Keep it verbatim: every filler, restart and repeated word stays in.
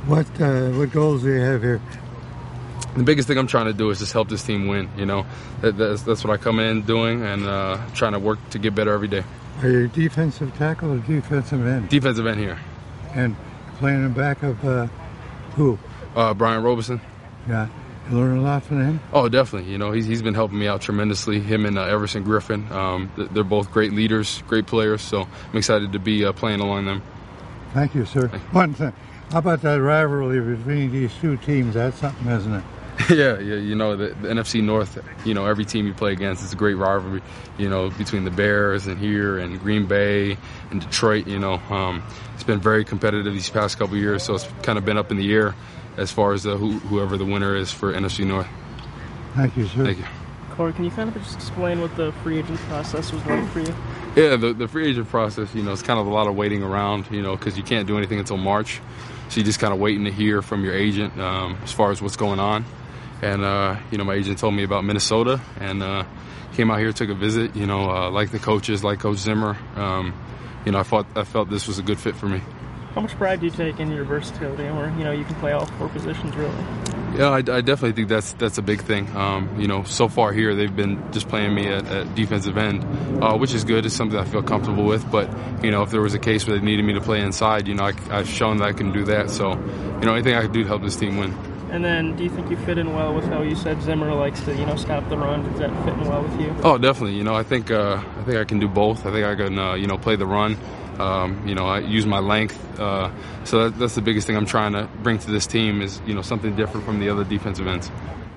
What uh, what goals do you have here? The biggest thing I'm trying to do is just help this team win. You know, that, that's, that's what I come in doing, and uh, trying to work to get better every day. Are you defensive tackle or defensive end? Defensive end here. And playing in back of uh, who? Uh, Brian Robeson. Yeah. You learn a lot from him? Oh, definitely. You know, he's, he's been helping me out tremendously. Him and uh, Everson Griffin. Um, they're both great leaders, great players. So I'm excited to be uh, playing along them. Thank you, sir. Thank you. One thing. How about that rivalry between these two teams? That's something, isn't it? yeah, yeah. You know, the, the N F C North, you know, every team you play against, it's a great rivalry, you know, between the Bears and here and Green Bay and Detroit, you know. Um, it's been very competitive these past couple of years, so it's kind of been up in the air as far as uh, who, whoever the winner is for N F C North. Thank you, sir. Thank you. Corey, can you kind of just explain what the free agent process was like for you? Yeah, the, the free agent process, you know, it's kind of a lot of waiting around, you know, because you can't do anything until March. So you're just kind of waiting to hear from your agent um, as far as what's going on. And, uh, you know, my agent told me about Minnesota and uh, came out here, took a visit, you know, uh, like the coaches, like Coach Zimmer. Um, you know, I felt, I felt this was a good fit for me. How much pride do you take in your versatility where, you know, you can play all four positions really? Yeah, I, I definitely think that's that's a big thing. Um, you know, so far here they've been just playing me at, at defensive end, uh, which is good. It's something I feel comfortable with. But, you know, if there was a case where they needed me to play inside, you know, I, I've shown that I can do that. So, you know, anything I can do to help this team win. And then do you think you fit in well with how you said Zimmer likes to, you know, stop the run? Does that fit in well with you? Oh, definitely. You know, I think uh, I think I can do both. I think I can, uh, you know, play the run. Um, you know, I use my length. Uh, so that, that's the biggest thing I'm trying to bring to this team is, you know, something different from the other defensive ends.